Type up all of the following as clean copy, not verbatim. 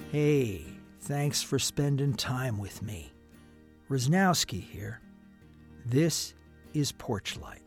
Hey, thanks for spending time with me. Rosnowski here. This is Porchlight.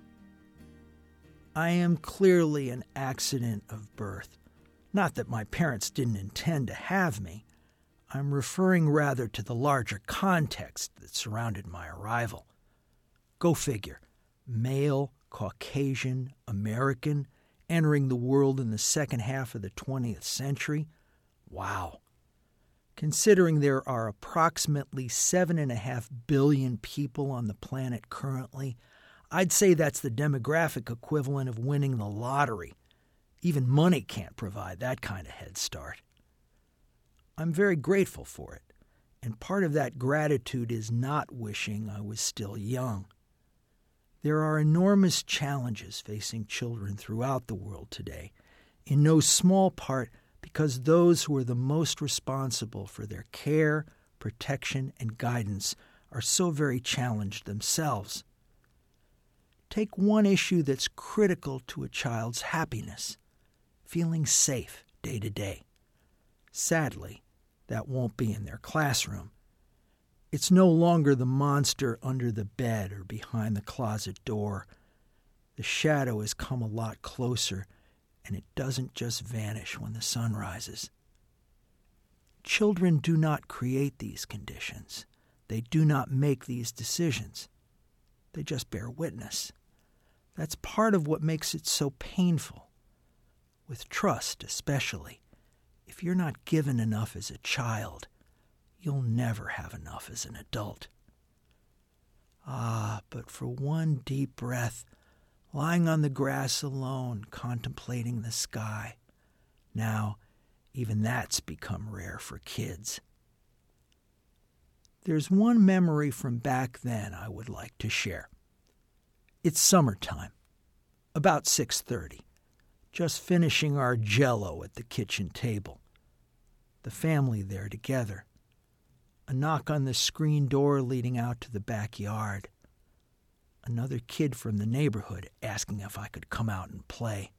I am clearly an accident of birth. Not that my parents didn't intend to have me. I'm referring rather to the larger context that surrounded my arrival. Go figure. Male, Caucasian, American, entering the world in the second half of the 20th century. Wow. Considering there are approximately 7.5 billion people on the planet currently, I'd say that's the demographic equivalent of winning the lottery. Even money can't provide that kind of head start. I'm very grateful for it, and part of that gratitude is not wishing I was still young. There are enormous challenges facing children throughout the world today, in no small part because those who are the most responsible for their care, protection, and guidance are so very challenged themselves. Take one issue that's critical to a child's happiness, feeling safe day to day. Sadly, that won't be in their classroom. It's no longer the monster under the bed or behind the closet door. The shadow has come a lot closer, and it doesn't just vanish when the sun rises. Children do not create these conditions. They do not make these decisions. They just bear witness. That's part of what makes it so painful. With trust, especially. If you're not given enough as a child, you'll never have enough as an adult. But for one deep breath, lying on the grass alone, contemplating the sky. Now, even that's become rare for kids. There's one memory from back then I would like to share. It's summertime, about 6:30, just finishing our Jell-O at the kitchen table. The family there together. A knock on the screen door leading out to the backyard. Another kid from the neighborhood asking if I could come out and play.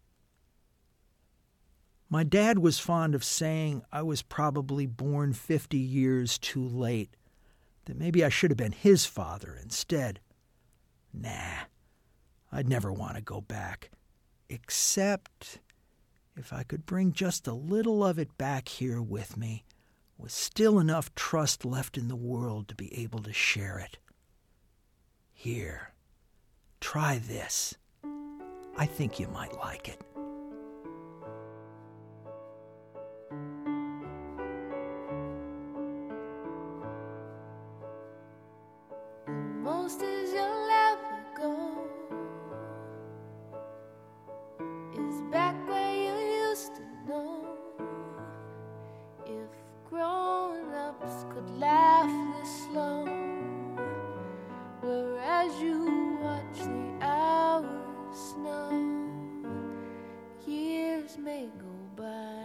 My dad was fond of saying I was probably born 50 years too late, that maybe I should have been his father instead. Nah, I'd never want to go back, except if I could bring just a little of it back here with me, with still enough trust left in the world to be able to share it. Here. Try this. I think you might like it. The most as you'll ever go is back where you used to know. If grown-ups could laugh this slow, whereas you watch the hours snow, years may go by,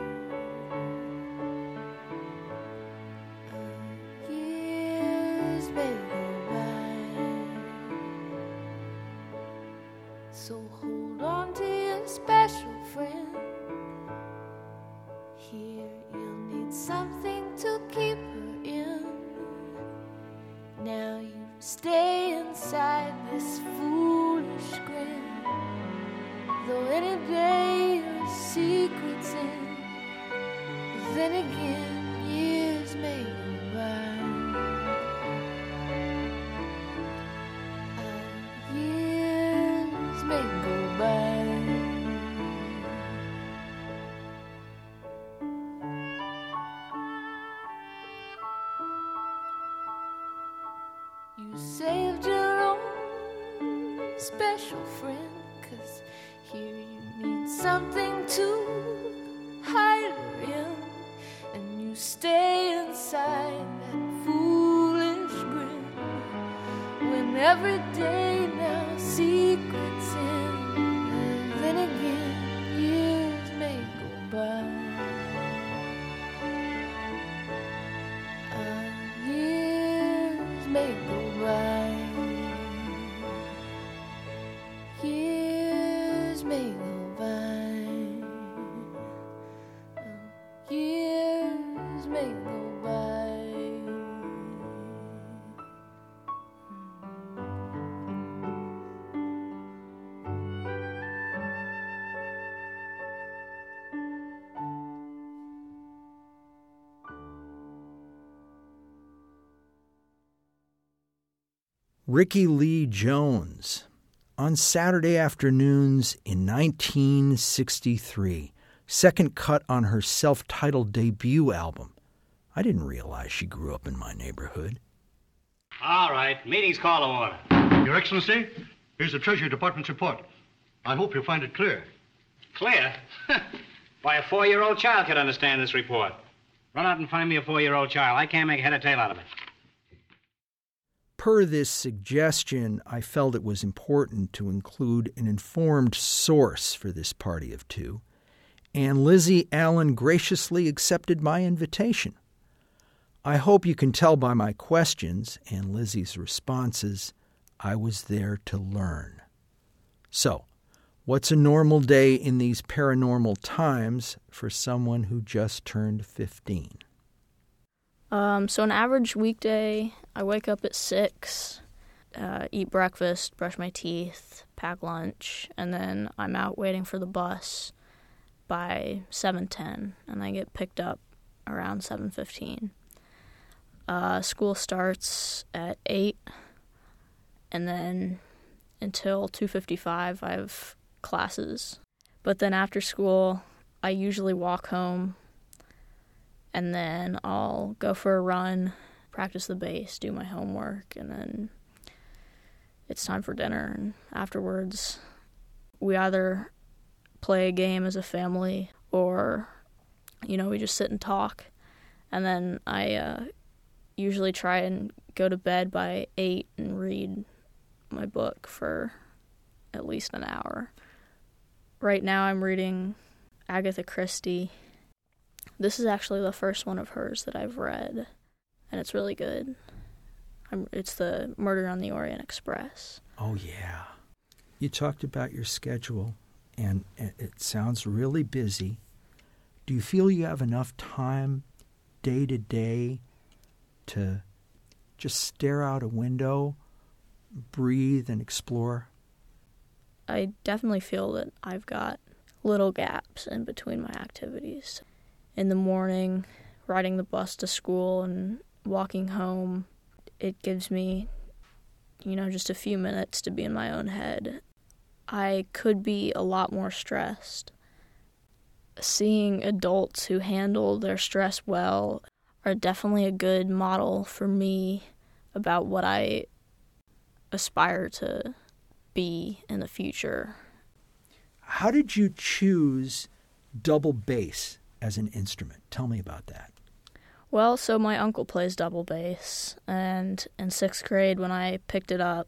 years may go by. So hold on to your special friend. Here you'll need something to keep her in. Now you stay inside this foolish grin, though any day your secret's in. But then again, years may go by. Years may go by. You saved your own special friend, 'cause here you need something to hide her in, and you stay inside that foolish grin, when every day now secrets in, and then again years may go by. Years may go by. Years may go by. Years Ricky Lee Jones. On Saturday afternoons in 1963, second cut on her self-titled debut album. I didn't realize she grew up in my neighborhood. All right, meeting's call to order. Your Excellency, here's the Treasury Department's report. I hope you'll find it clear. Clear? Why, a 4-year-old child could understand this report. Run out and find me a 4-year-old child. I can't make head or tail out of it. Per this suggestion, I felt it was important to include an informed source for this party of two, and Lizzie Allen graciously accepted my invitation. I hope you can tell by my questions and Lizzie's responses, I was there to learn. So, what's a normal day in these paranormal times for someone who just turned 15? So an average weekday, I wake up at 6, eat breakfast, brush my teeth, pack lunch, and then I'm out waiting for the bus by 7:10, and I get picked up around 7:15. School starts at 8, and then until 2:55 I have classes. But then after school, I usually walk home, and then I'll go for a run, practice the bass, do my homework, and then it's time for dinner. And afterwards, we either play a game as a family or, we just sit and talk. And then I usually try and go to bed by 8 and read my book for at least an hour. Right now I'm reading Agatha Christie. This is actually the first one of hers that I've read, and it's really good. It's the Murder on the Orient Express. Oh, yeah. You talked about your schedule, and it sounds really busy. Do you feel you have enough time day to day to just stare out a window, breathe, and explore? I definitely feel that I've got little gaps in between my activities. In the morning, riding the bus to school and walking home, it gives me, just a few minutes to be in my own head. I could be a lot more stressed. Seeing adults who handle their stress well are definitely a good model for me about what I aspire to be in the future. How did you choose double bass as an instrument? Tell me about that. Well, so my uncle plays double bass, and in 6th grade when I picked it up,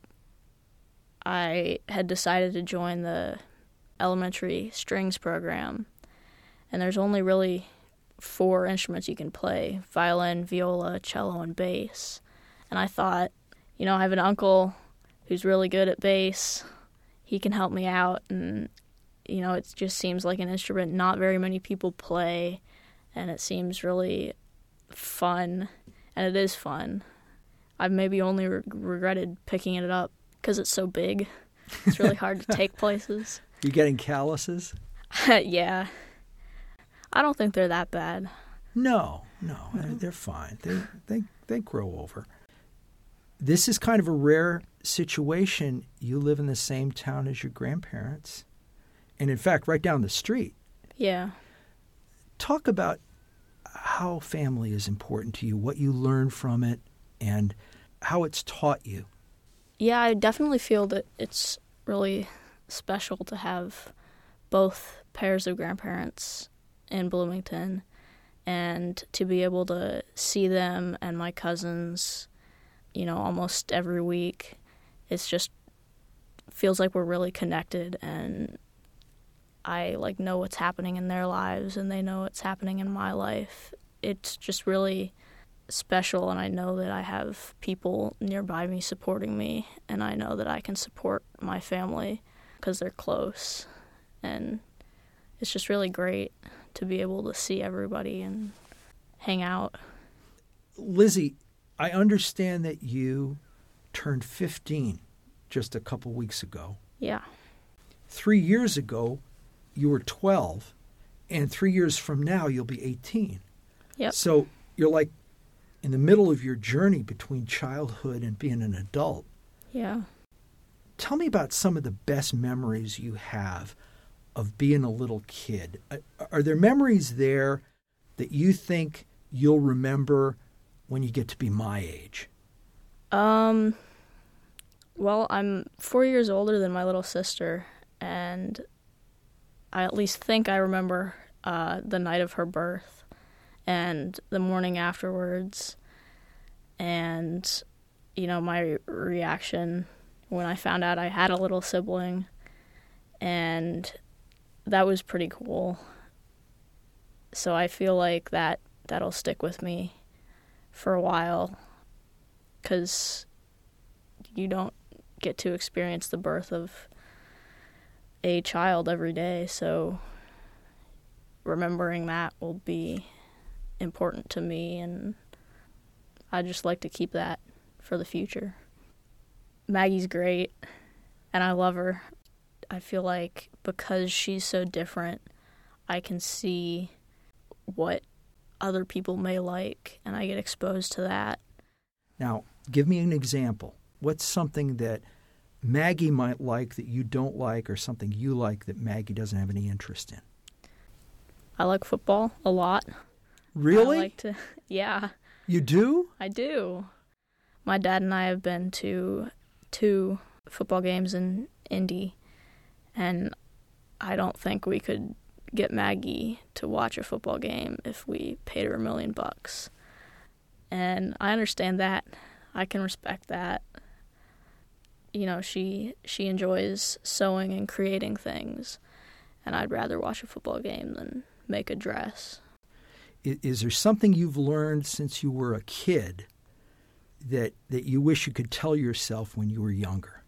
I had decided to join the elementary strings program, and there's only really 4 instruments you can play: violin, viola, cello, and bass. And I thought, I have an uncle who's really good at bass. He can help me out, and, it just seems like an instrument not very many people play, and it seems really fun, and it is fun. I've maybe only regretted picking it up because it's so big. It's really hard to take places. You getting calluses? Yeah. I don't think they're that bad. No, they're fine. They grow over. This is kind of a rare situation. You live in the same town as your grandparents, and in fact, right down the street. Yeah. Talk about how family is important to you, what you learn from it, and how it's taught you. Yeah, I definitely feel that it's really special to have both pairs of grandparents in Bloomington and to be able to see them and my cousins, almost every week. It's just feels like we're really connected, and I know what's happening in their lives and they know what's happening in my life. It's just really special, and I know that I have people nearby me supporting me, and I know that I can support my family because they're close, and it's just really great to be able to see everybody and hang out. Lizzie, I understand that you turned 15 just a couple weeks ago. Yeah. 3 years ago, you were 12, and 3 years from now, you'll be 18. Yep. So you're in the middle of your journey between childhood and being an adult. Yeah. Tell me about some of the best memories you have of being a little kid. Are there memories there that you think you'll remember when you get to be my age? Well, I'm 4 years older than my little sister, and I at least think I remember the night of her birth and the morning afterwards, and, you know, my reaction when I found out I had a little sibling, and that was pretty cool. So I feel like that'll stick with me for a while, because you don't get to experience the birth of a child every day, so remembering that will be important to me, and I just like to keep that for the future. Maggie's great, and I love her. I feel like because she's so different, I can see what other people may like, and I get exposed to that. Now, give me an example. What's something that Maggie might like that you don't like, or something you like that Maggie doesn't have any interest in? I like football a lot. Really? I like to, yeah. You do? I do. My dad and I have been to 2 football games in Indy, and I don't think we could get Maggie to watch a football game if we paid her $1 million. And I understand that. I can respect that. You know, she enjoys sewing and creating things, and I'd rather watch a football game than make a dress. Is there something you've learned since you were a kid that you wish you could tell yourself when you were younger?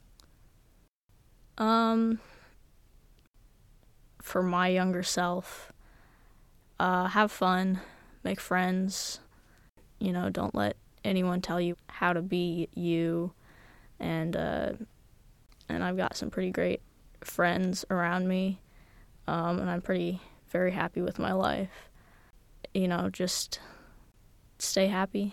For my younger self, have fun, make friends, you know, don't let anyone tell you how to be you, and I've got some pretty great friends around me, and I'm very happy with my life. You know, just stay happy.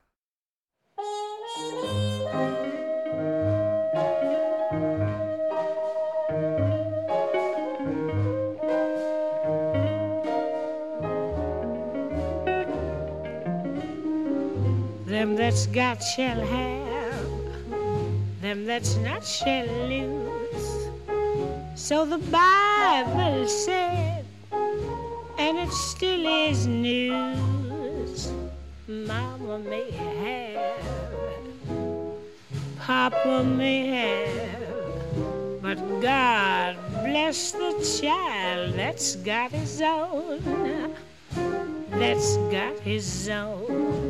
Them that's got shall have, them that's not shall lose. So the Bible said, and it still is news. Mama may have, Papa may have, but God bless the child that's got his own, that's got his own.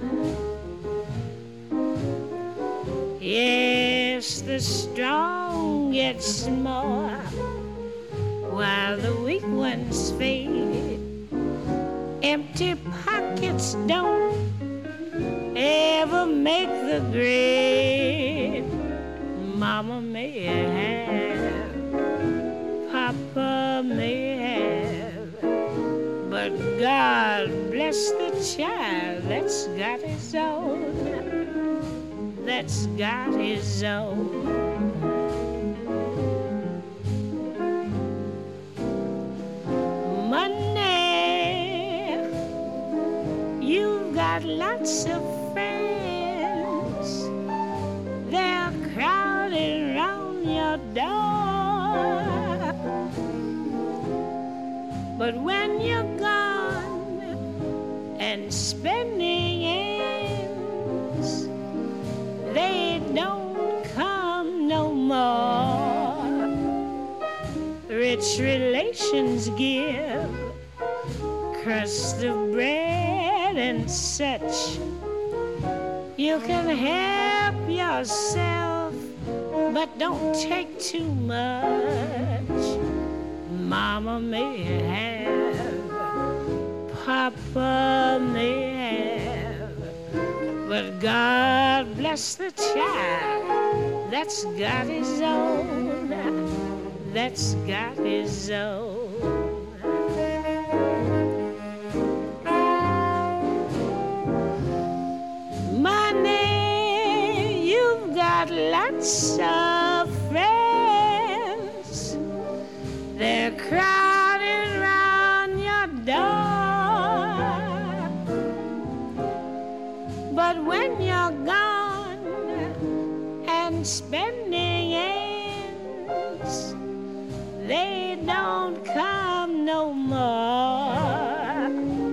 Yes, the strong get more, while the weak ones fade. Empty pockets don't ever make the grade. Mama may have, Papa may have, but God bless the child that's got his own, that's got his own. You've got lots of friends, they're crowding round your door. But when you're gone and spending ends, they don't come no more. Rich relations give crust of bread and such. You can help yourself, but don't take too much. Mama may have, Papa may have, but God bless the child that's got his own, that's got his own. Money, you've got lots lots of friends. They're crowding round your door. But when you're gone and spending ends, they don't come no more.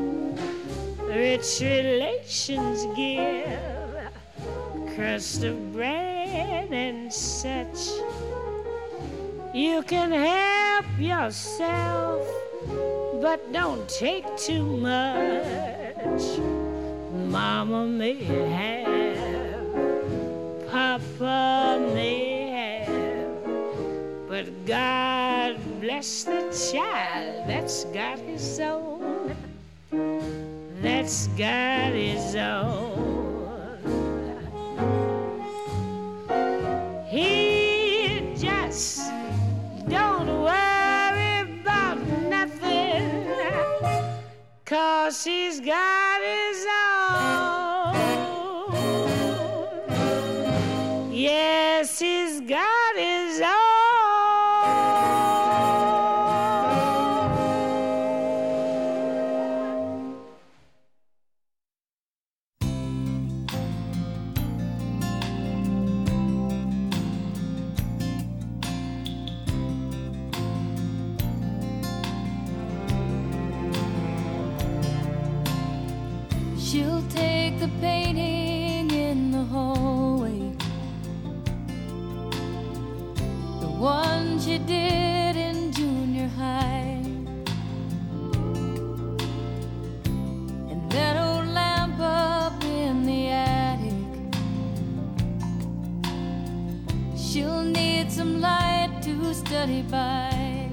Rich relations give crust of bread and such. You can help yourself, but don't take too much. Mama may have, Papa may have, but God bless the child that's got his own, that's got his own. He just don't worry about nothing, 'cause he's got his own. Yes, he's got his own. She'll take the painting in the hallway, the one she did in junior high, and that old lamp up in the attic. She'll need some light to study by.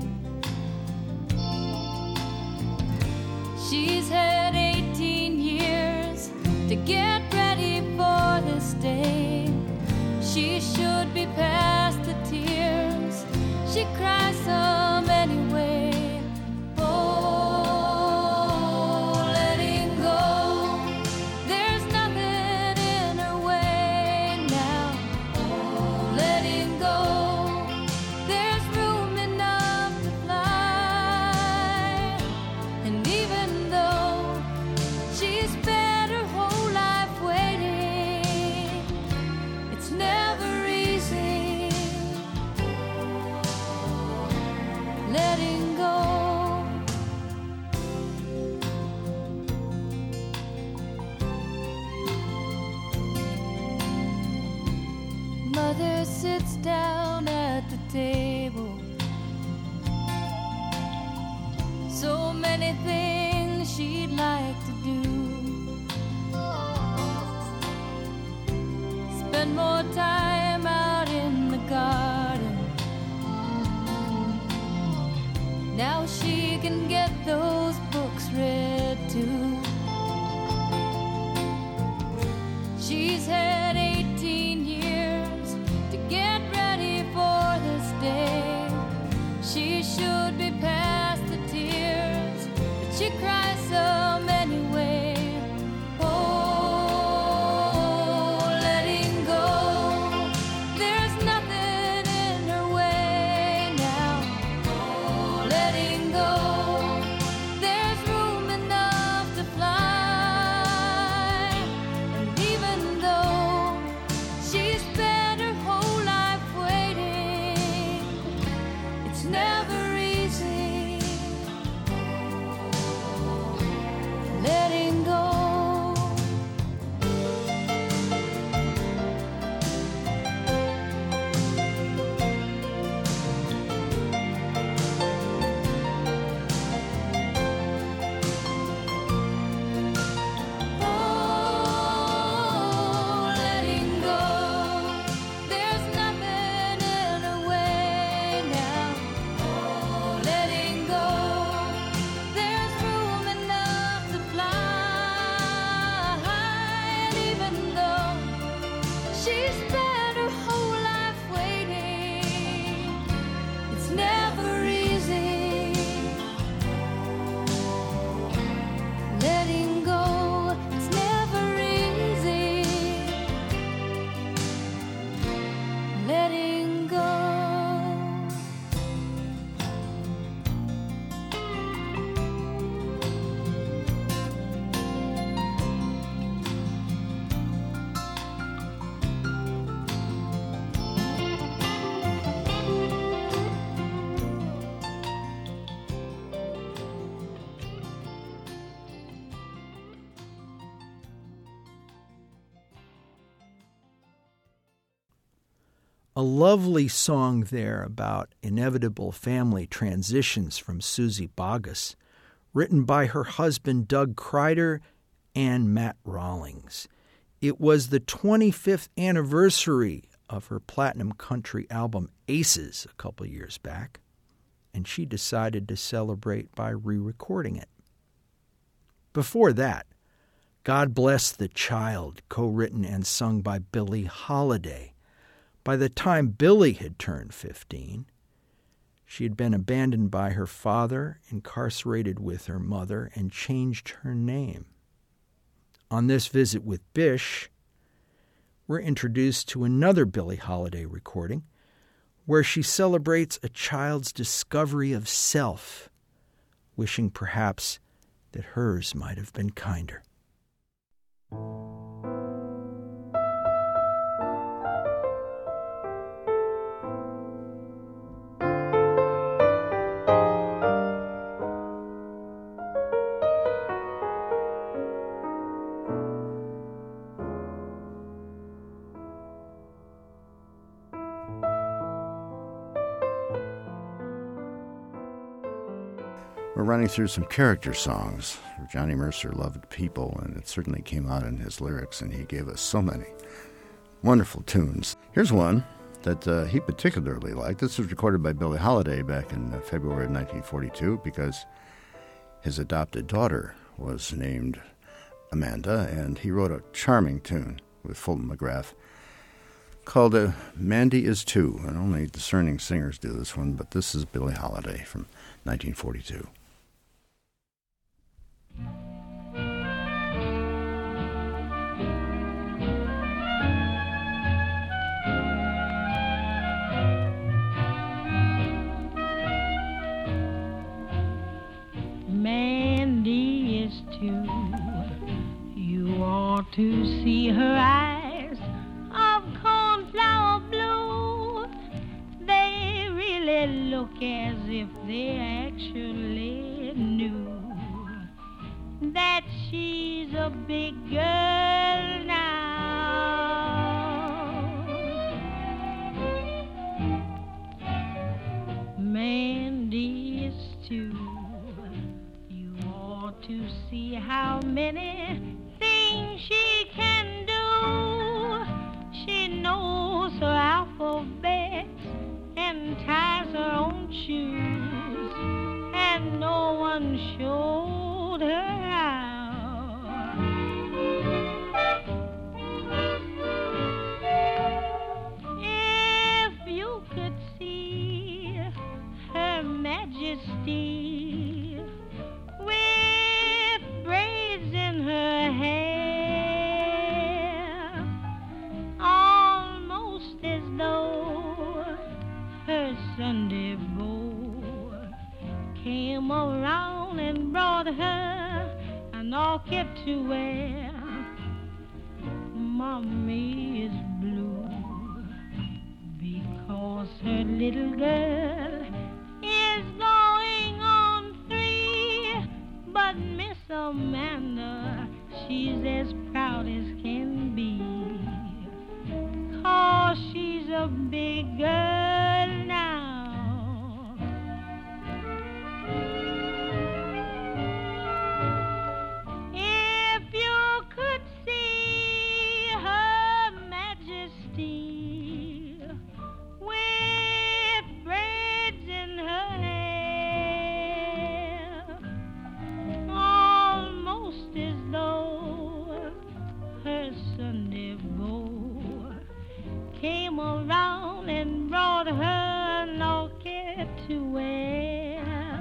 She's had 18 years to get ready for this day. She should be past the tears. She cries some anyway. Oh, letting go. There's nothing in her way now. Oh, letting go. There's room enough to fly. And even though she's spent her whole life waiting, it's never easy letting go. Mother sits down at the table. So many things she'd like to do. Spend more time out in the garden. Now she can get those books read too. She's had 18 years to get ready for this day. She should be past the tears, but she cries some anyway. Oh, letting go. There's nothing in her way now. Oh, letting go. There's room enough to fly. And even though she's spent her whole life waiting, it's never easy letting go. Oh, letting go. There's nothing in her way now. Oh, A lovely song there about inevitable family transitions from Susie Boggess, written by her husband Doug Kreider and Matt Rawlings. It was the 25th anniversary of her platinum country album Aces a couple years back, and she decided to celebrate by re-recording it. Before that, God Bless the Child, co-written and sung by Billie Holiday. By the time Billie had turned 15, she had been abandoned by her father, incarcerated with her mother, and changed her name. On this visit with Bish, we're introduced to another Billie Holiday recording where she celebrates a child's discovery of self, wishing perhaps that hers might have been kinder. We're running through some character songs. Johnny Mercer loved people, and it certainly came out in his lyrics, and he gave us so many wonderful tunes. Here's one that he particularly liked. This was recorded by Billie Holiday back in February of 1942 because his adopted daughter was named Amanda, and he wrote a charming tune with Fulton McGrath called Mandy Is Too, and only discerning singers do this one, but this is Billie Holiday from 1942. Mandy is too. You ought to see her eyes of cornflower blue. They really look as if they actually knew that she's a big girl now. Mandy is too. You ought to see how many things she can do. She knows her alphabet and ties her own shoes, and no one showed her how. If you could see Her Majesty with braids in her hair, almost as though her Sunday beau came around and brought her an orchid to wear. Mommy is blue because her little girl is going on 3, but Miss Amanda, she's as proud as can be, 'cause she's a big girl now. If you could see Her Majesty with braids in her hair, almost as though her Sunday beau came around and brought her an orchid to wear.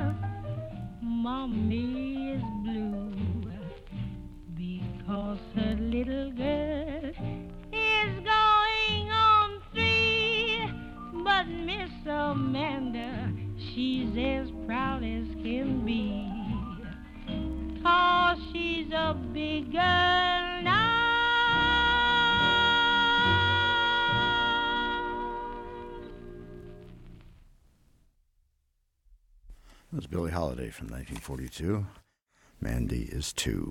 Mommy is blue because her little girl is going on 3, but Miss Amanda, she's as proud as can be, 'cause she's a big girl now. That was Billie Holiday from 1942. Mandy Is Too.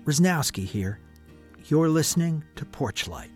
Rosnowski here. You're listening to Porchlight.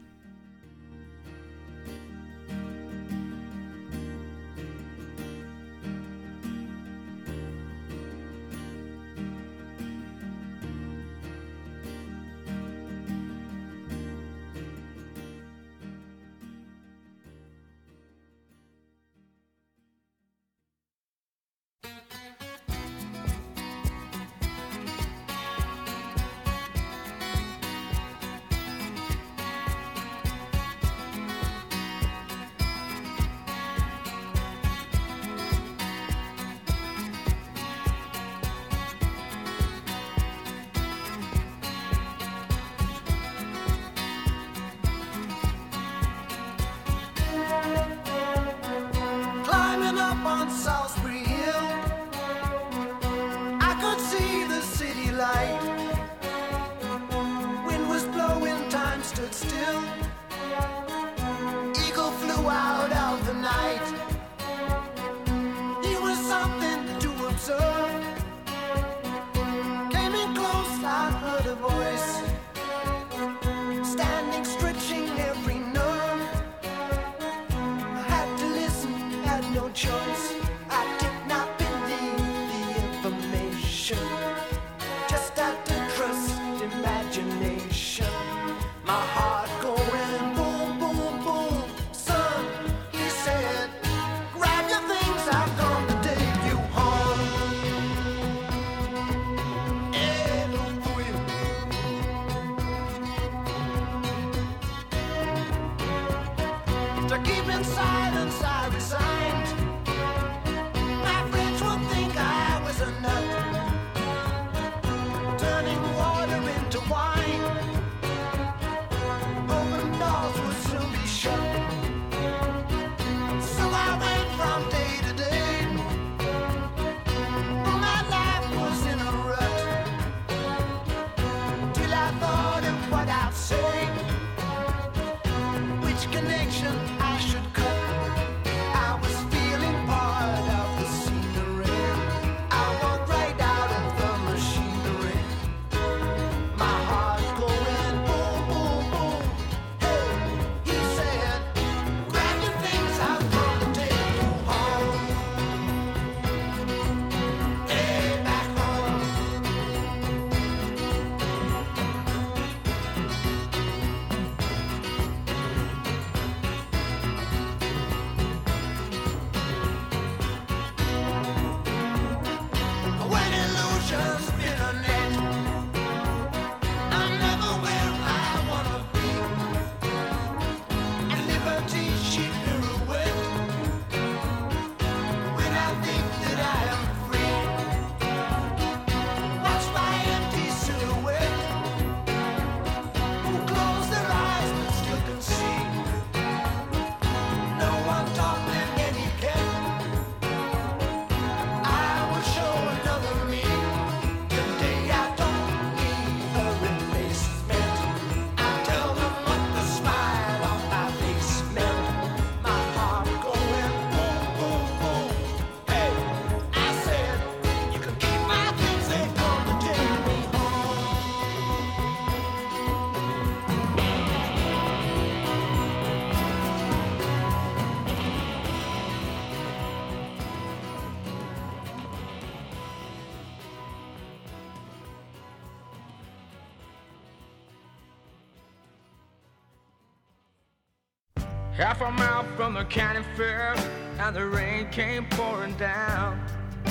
Half a mile from the county fair, and the rain came pouring down.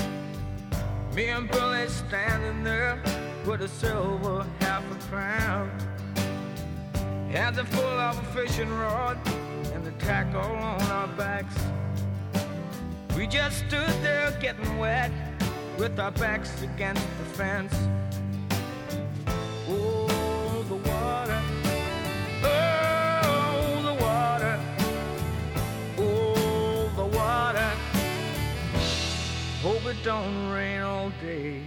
Me and Billy standing there with a silver half-a-crown. Hands are full of a fishing rod and the tackle on our backs. We just stood there getting wet with our backs against the fence. Oh, the water. Oh, the water. Oh, the water. Hope it don't rain all day.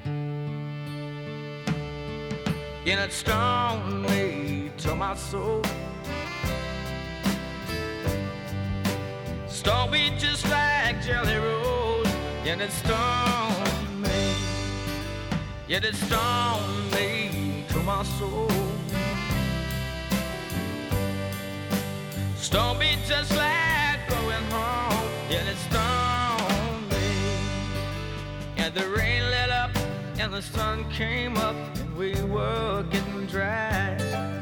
And it stung me to my soul. Stung me just like Jelly Roll. And it stung me. Yet it stung me to to my soul. Stone beat just like going home, yeah, it stoned me. And the rain let up and the sun came up and we were getting dry.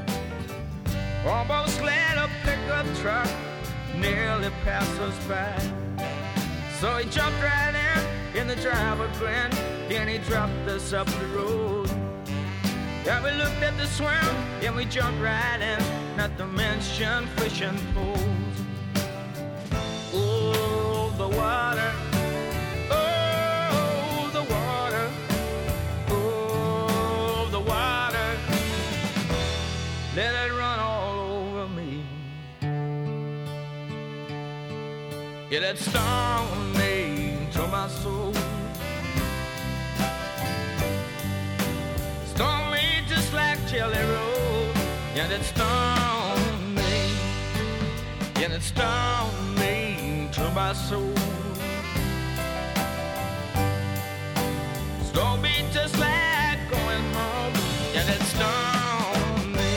Almost let a pickup truck nearly pass us by. So he jumped right in the driver grinned, and he dropped us up the road. Yeah, we looked at the swim, and we jumped right in, not to mention fishing poles. Oh, the water, oh, the water, oh, the water, let it run all over me. Yeah, that stung me to my soul. Stung me just like Jelly Roll. And it stung me. And it stung me to my soul. Stung me just like going home. And it stung me.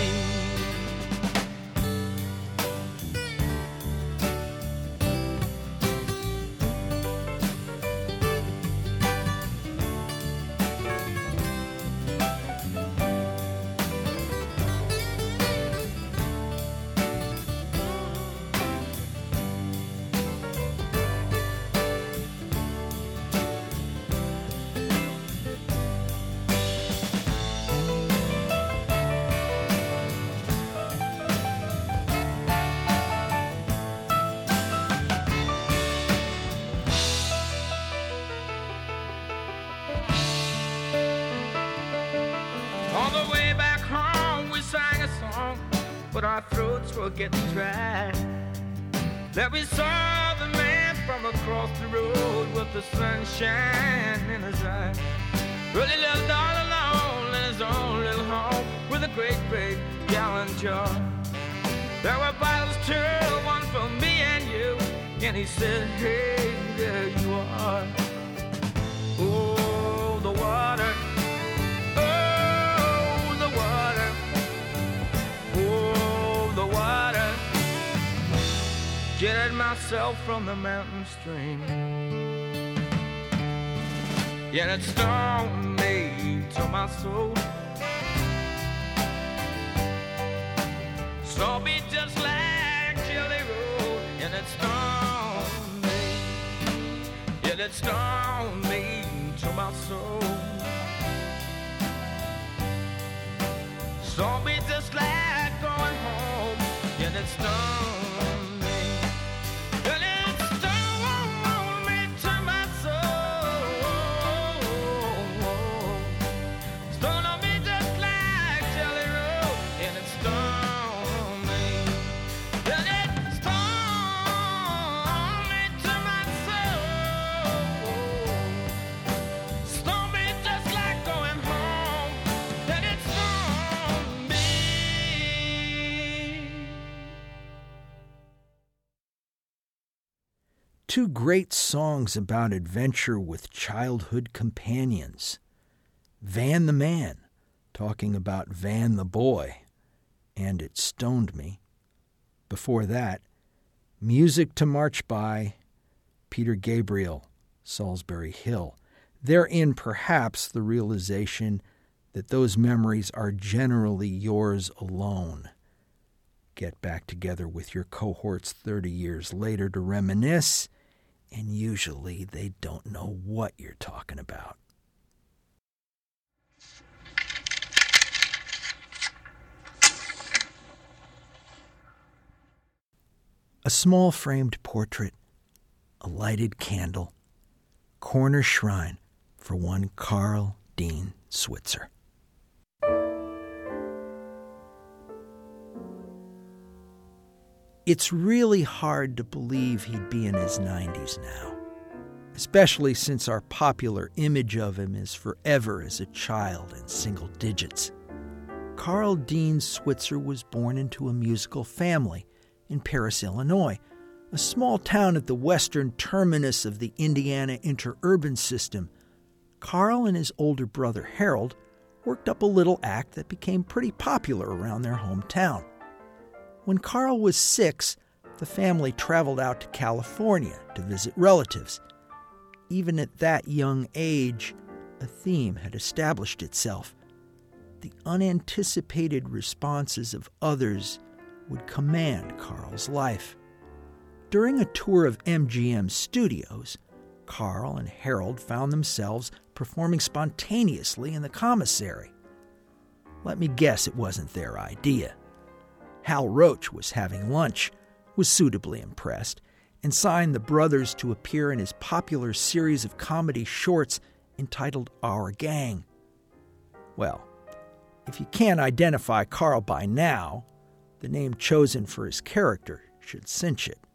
On the way back home, we sang a song, but our throats were getting dry. Then we saw the man from across the road with the sunshine in his eye. Well, he lived all alone in his own little home with a great big gallon jar. There were bottles too, one for me and you. And he said, hey, there you are. Oh, the water. Jetted myself from the mountain stream. Yet it stung me to my soul. Stung me just like Jelly Roll. And it stung me. Yet it stung me to my soul. Stung me just like going home. Yet it stung. Two great songs about adventure with childhood companions. Van the Man, talking about Van the Boy, and It Stoned Me. Before that, Music to March By, Peter Gabriel, Salisbury Hill. Therein perhaps the realization that those memories are generally yours alone. Get back together with your cohorts 30 years later to reminisce, and usually they don't know what you're talking about. A small framed portrait, a lighted candle, corner shrine for one Carl Dean Switzer. It's really hard to believe he'd be in his 90s now, especially since our popular image of him is forever as a child in single digits. Carl Dean Switzer was born into a musical family in Paris, Illinois, a small town at the western terminus of the Indiana interurban system. Carl and his older brother Harold worked up a little act that became pretty popular around their hometown. When Carl was 6, the family traveled out to California to visit relatives. Even at that young age, a theme had established itself. The unanticipated responses of others would command Carl's life. During a tour of MGM studios, Carl and Harold found themselves performing spontaneously in the commissary. Let me guess it wasn't their idea. Hal Roach was having lunch, was suitably impressed, and signed the brothers to appear in his popular series of comedy shorts entitled Our Gang. Well, if you can't identify Carl by now, the name chosen for his character should cinch it.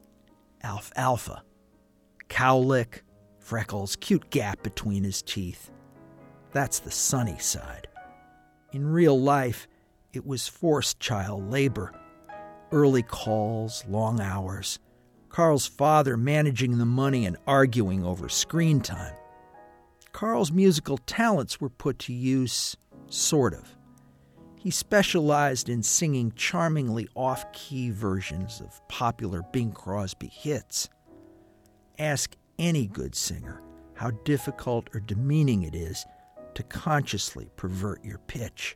Alfalfa. Cowlick, freckles, cute gap between his teeth. That's the sunny side. In real life, it was forced child labor. Early calls, long hours. Carl's father managing the money and arguing over screen time. Carl's musical talents were put to use, sort of. He specialized in singing charmingly off-key versions of popular Bing Crosby hits. Ask any good singer how difficult or demeaning it is to consciously pervert your pitch.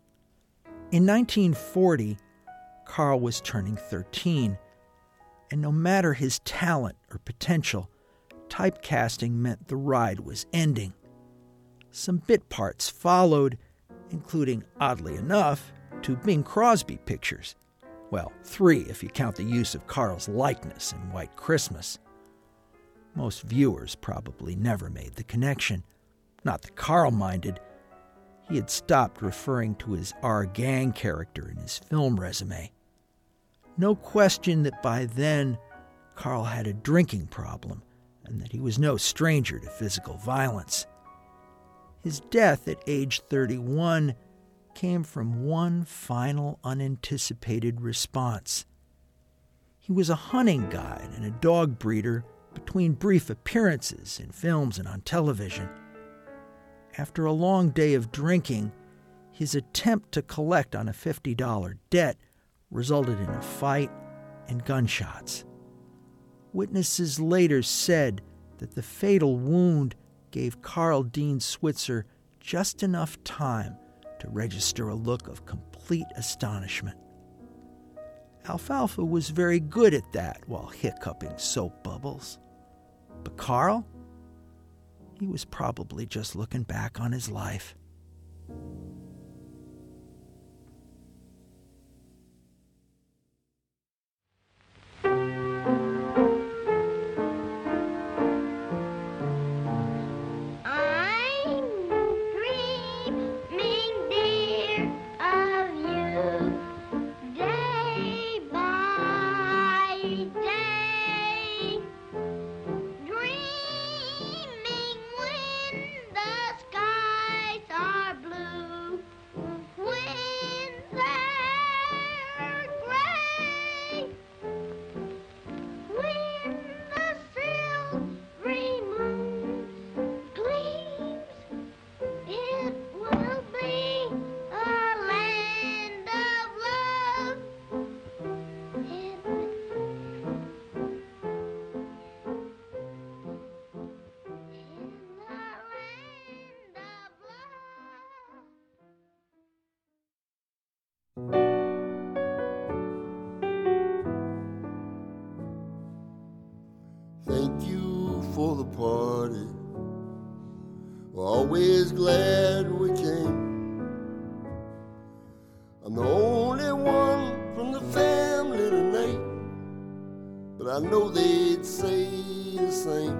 In 1940, Carl was turning 13, and no matter his talent or potential, typecasting meant the ride was ending. Some bit parts followed, including, oddly enough, 2 Bing Crosby pictures. Well, 3 if you count the use of Carl's likeness in White Christmas. Most viewers probably never made the connection. Not that Carl minded. He had stopped referring to his Our Gang character in his film resume. No question that by then, Carl had a drinking problem and that he was no stranger to physical violence. His death at age 31 came from one final unanticipated response. He was a hunting guide and a dog breeder between brief appearances in films and on television. After a long day of drinking, his attempt to collect on a $50 debt resulted in a fight and gunshots. Witnesses later said that the fatal wound gave Carl Dean Switzer just enough time to register a look of complete astonishment. Alfalfa was very good at that while hiccuping soap bubbles. But Carl? He was probably just looking back on his life. Thank you for the party. We're always glad we came. I'm the only one from the family tonight, but I know they'd say the same.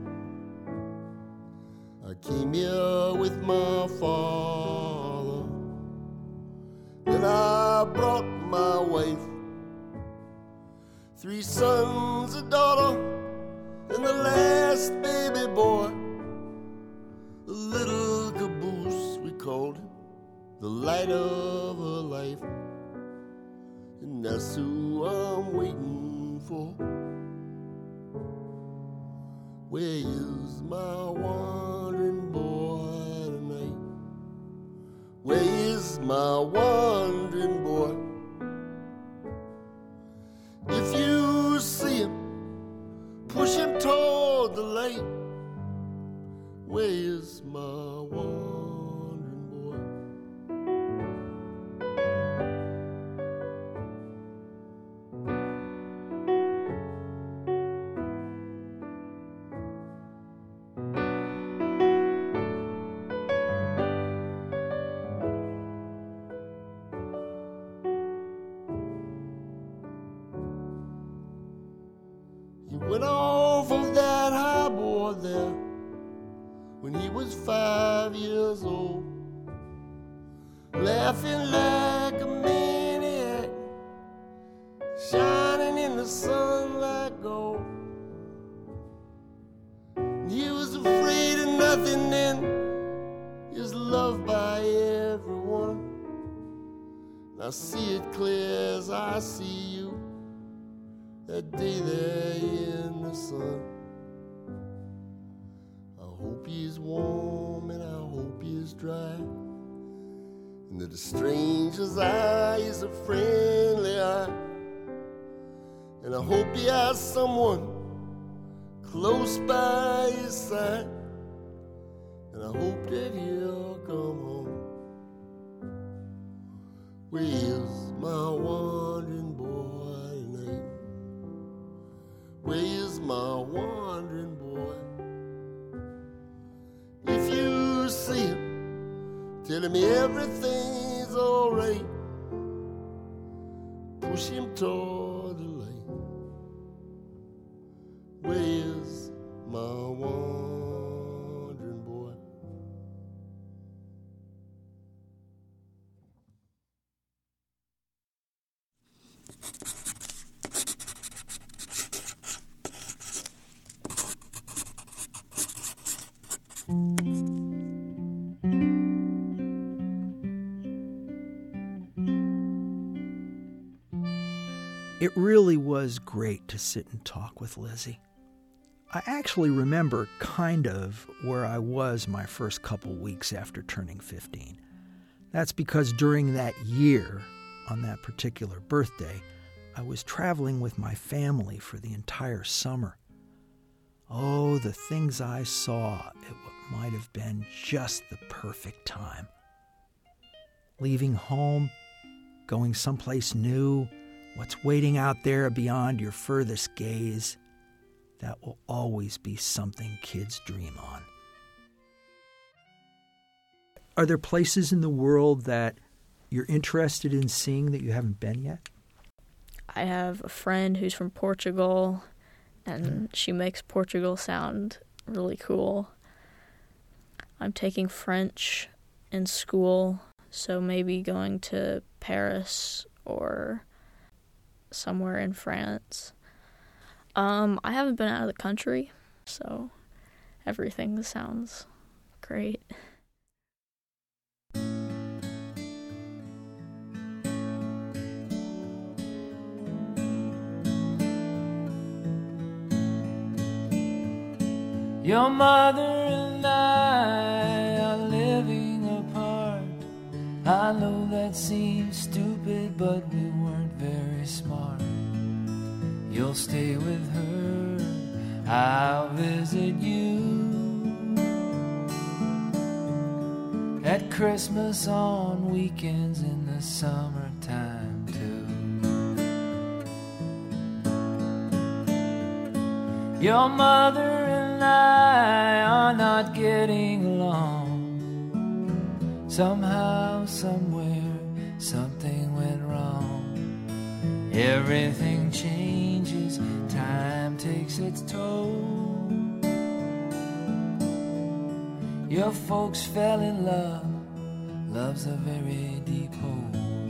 I came here with my father, then I brought my wife, 3 sons, a daughter, and the last baby boy, a little caboose, we called him, the light of her life. And that's who I'm waiting for. Where is my wandering boy tonight? is my wandering boy? If you see him, push him toward the light. Where is my wandering boy? He went off of that highboard there when he was 5 years old, laughing like a maniac, shining in the sun like gold. He was afraid of nothing then, he was loved by everyone. And I see it clear as I see you that day there in the sun. I hope he is warm and I hope he is dry, and that a stranger's eye is a friendly eye, and I hope he has someone close by his side, and I hope that he'll come home. Where is my wandering boy tonight? Where is my wandering boy? If you see him, tell him everything's alright. Push him toward the light. Where is my wandering boy? It really was great to sit and talk with Lizzie. I actually remember kind of where I was my first couple weeks after turning 15. That's because during that year, on that particular birthday, I was traveling with my family for the entire summer. Oh, the things I saw, it might have been just the perfect time. Leaving home, going someplace new, what's waiting out there beyond your furthest gaze, that will always be something kids dream on. Are there places in the world that you're interested in seeing that you haven't been yet? I have a friend who's from Portugal, and she makes Portugal sound really cool. I'm taking French in school, so maybe going to Paris or somewhere in France. I haven't been out of the country, so everything sounds great. Your mother and I are living apart. I know that seems stupid, but we weren't very smart. You'll stay with her, I'll visit you. At Christmas, on weekends, in the summertime too. Your mother and I are not getting along. Somehow, somewhere, something went wrong. Everything changes, time takes its toll. Your folks fell in love, love's a very deep hole.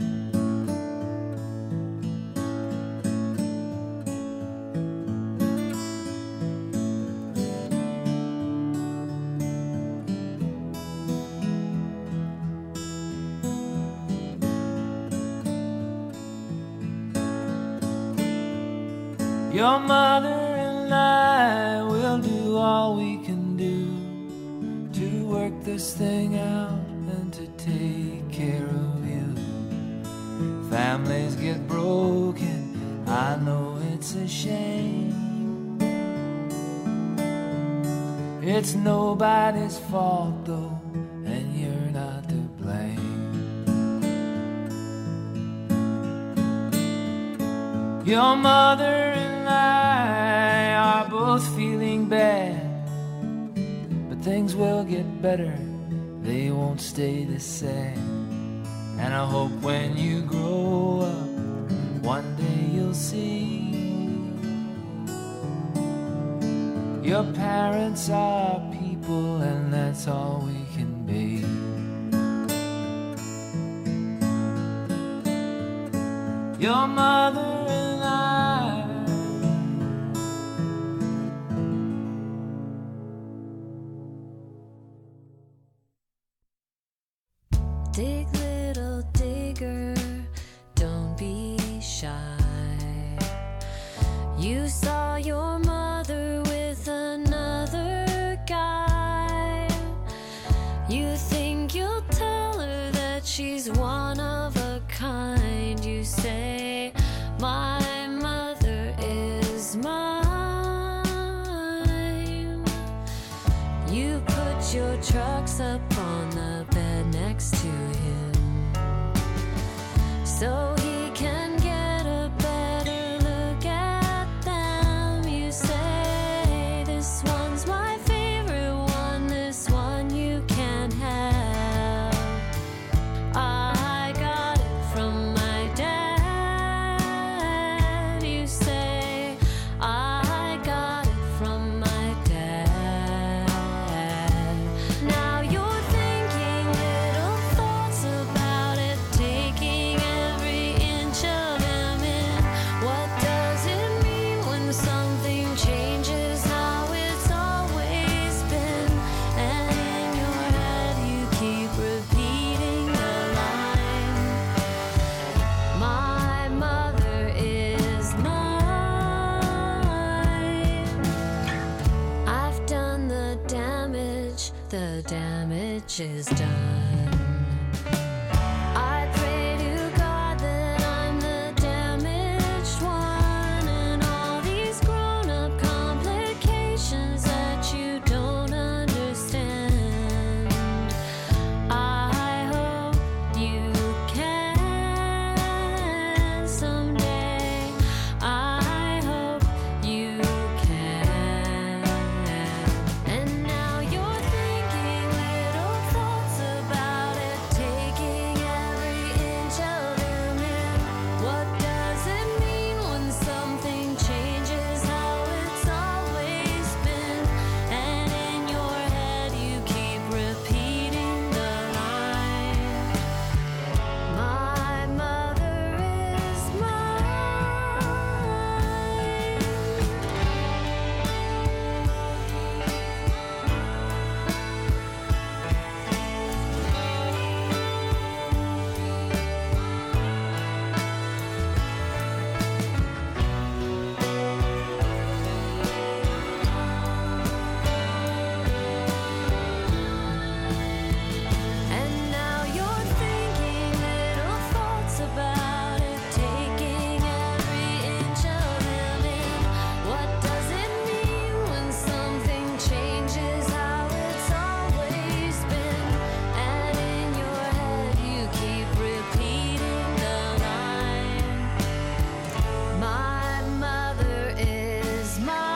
Your mother and I will do all we can do to work this thing out and to take care of families get broken. I know it's a shame. It's nobody's fault though, and you're not to blame. Your mother and I are both feeling bad, but things will get better, they won't stay the same. And I hope when you grow up, one day you'll see your parents are people, and that's all we can be. Your mother and I. Dig, little digger, don't be shy. You saw your mother with another guy. You think you'll tell her that she's one of a kind. You say, my mother is mine. You put your trucks up on the bed next to him, so he can get a better look at them. You say, this one's my favorite one, this one you can't have. I got it from my dad. You say, I got it from my dad. Now you're thinking little thoughts about it, taking every inch of him in. What does it mean when something changes how it's always been? And in your head you keep repeating the line, my mother is mine. I've done the damage is done. I pray to God that I'm the damaged one, and all these grown-up complications that you don't understand. I hope you can someday. I hope you can. And now you're thinking little thoughts about it, taking every inch of him in. What does it mean when something changes how it's always been? And in your head you keep repeating the line, my mother is mine. And now you're thinking little thoughts about it, taking every inch of him in. What does it mean when something changes how it's always been? And in your head you keep repeating the line, my mother is mine.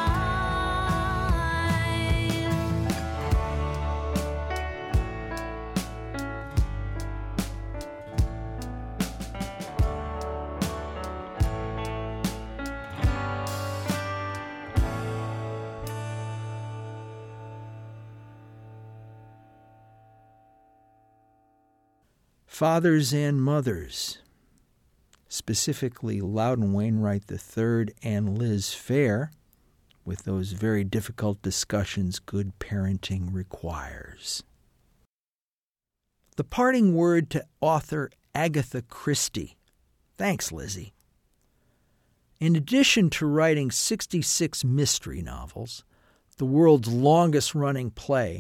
Fathers and mothers, specifically Loudon Wainwright III and Liz Phair, with those very difficult discussions good parenting requires. The parting word to author Agatha Christie. Thanks, Lizzie. In addition to writing 66 mystery novels, the world's longest-running play,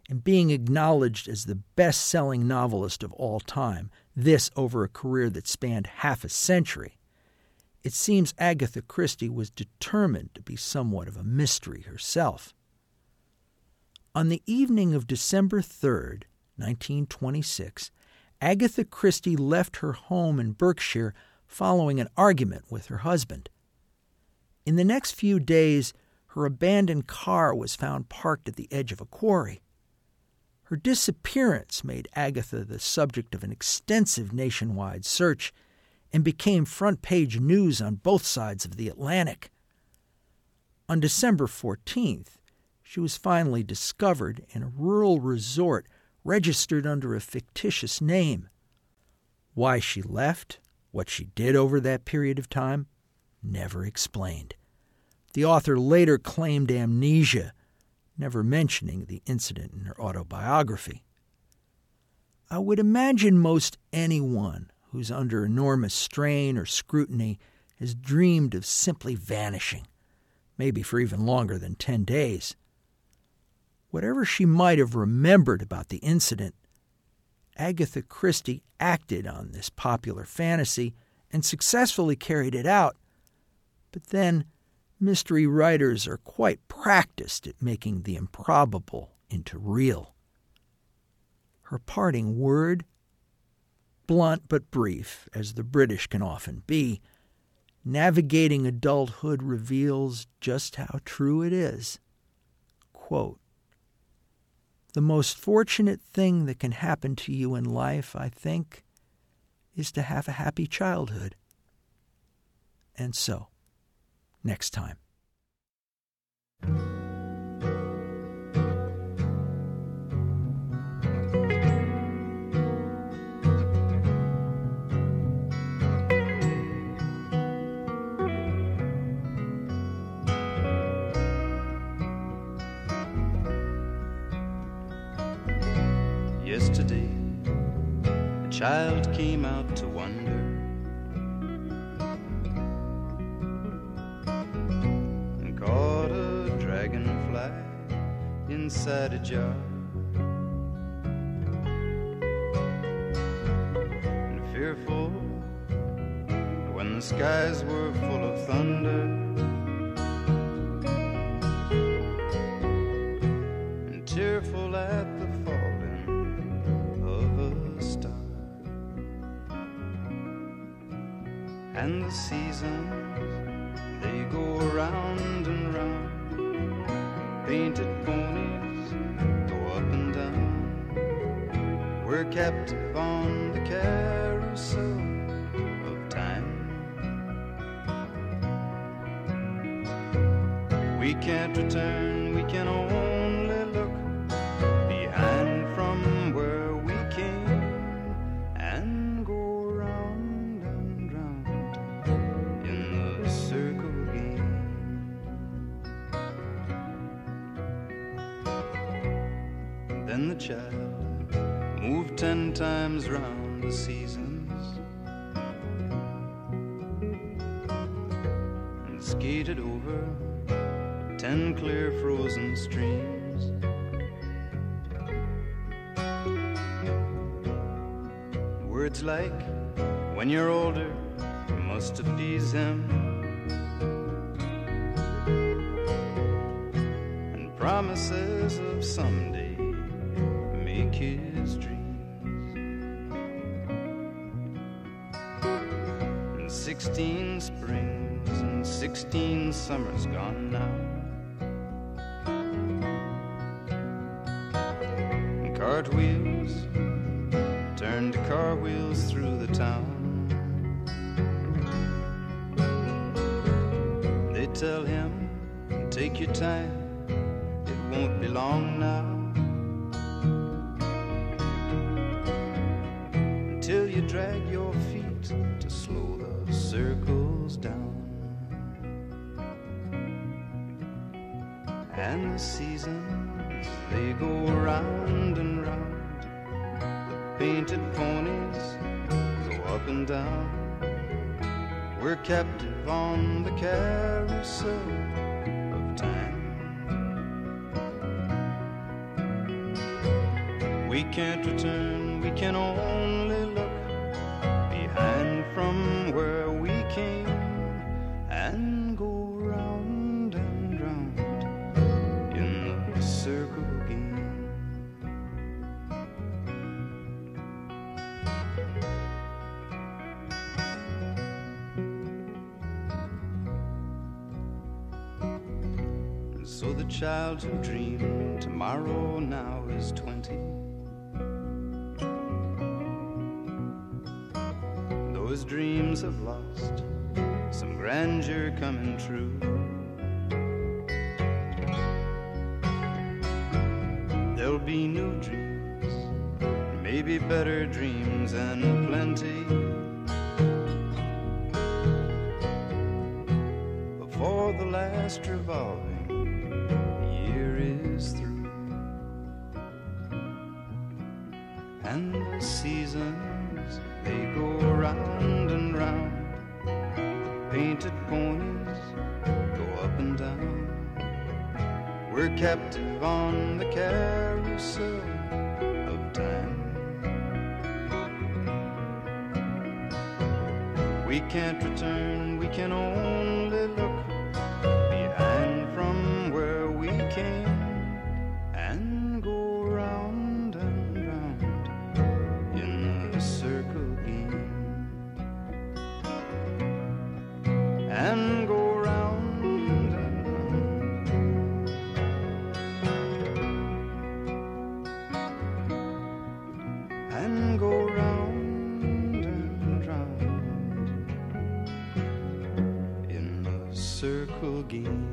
and being acknowledged as the best-selling novelist of all time, this over a career that spanned half a century, it seems Agatha Christie was determined to be somewhat of a mystery herself. On the evening of December 3rd, 1926, Agatha Christie left her home in Berkshire following an argument with her husband. In the next few days, her abandoned car was found parked at the edge of a quarry. Her disappearance made Agatha the subject of an extensive nationwide search and became front-page news on both sides of the Atlantic. On December 14th, she was finally discovered in a rural resort registered under a fictitious name. Why she left, what she did over that period of time, never explained. The author later claimed amnesia, never mentioning the incident in her autobiography. I would imagine most anyone who's under enormous strain or scrutiny has dreamed of simply vanishing, maybe for even longer than 10 days. Whatever she might have remembered about the incident, Agatha Christie acted on this popular fantasy and successfully carried it out. But then, mystery writers are quite practiced at making the improbable into real. Her parting word, blunt but brief, as the British can often be, navigating adulthood reveals just how true it is. Quote, "The most fortunate thing that can happen to you in life, I think, is to have a happy childhood." And so, next time. Yesterday, a child came out to wander, and caught a dragonfly inside a jar, and fearful when the skies were full of thunder, and tearful at the falling of a star. And the seasons, they go round and round. Painted ponies go up and down. We're captive on the carousel of time. We can't return, we can only look behind from where we came and go round and round in the circle game. Then the child moved 10 times round the seasons and skated over 10 clear frozen streams. Words like, when you're older, must appease him, and promises of someday make his dreams. And 16 springs and 16 summers gone now, and cartwheels turned to car wheels through the town. They tell him, take your time, it won't be long now, until you drag your feet to slow the circles down. And the seasons, they go round and round. Painted ponies go up and down. We're captive on the carousel of time. We can't return, we can only look behind from where we came and go round and round in the circle game. And so the child who dreamed tomorrow now is 20. Those dreams have lost some grandeur coming true. There'll be new dreams, maybe better dreams and plenty, before the last revolving year is through. And the seasons, they go round and round. Painted ponies go up and down. We're captive on the carousel of time. We can't return, we can only look behind from where we came and go round and round in the circle game. And go round and round and go round and round in the circle game.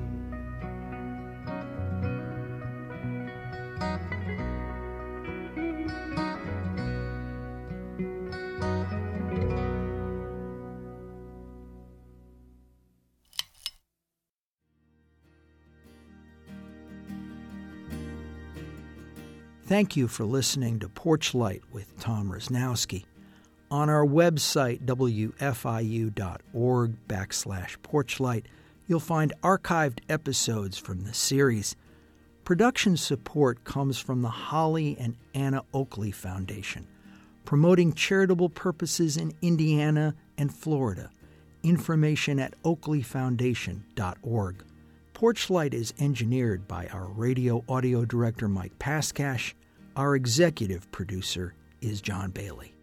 Thank you for listening to Porch Light with Tom Rosnowski. On our website, wfiu.org/porchlight, you'll find archived episodes from the series. Production support comes from the Holly and Anna Oakley Foundation, promoting charitable purposes in Indiana and Florida. Information at oakleyfoundation.org. Porch Light is engineered by our radio audio director, Mike Paskash. Our executive producer is John Bailey.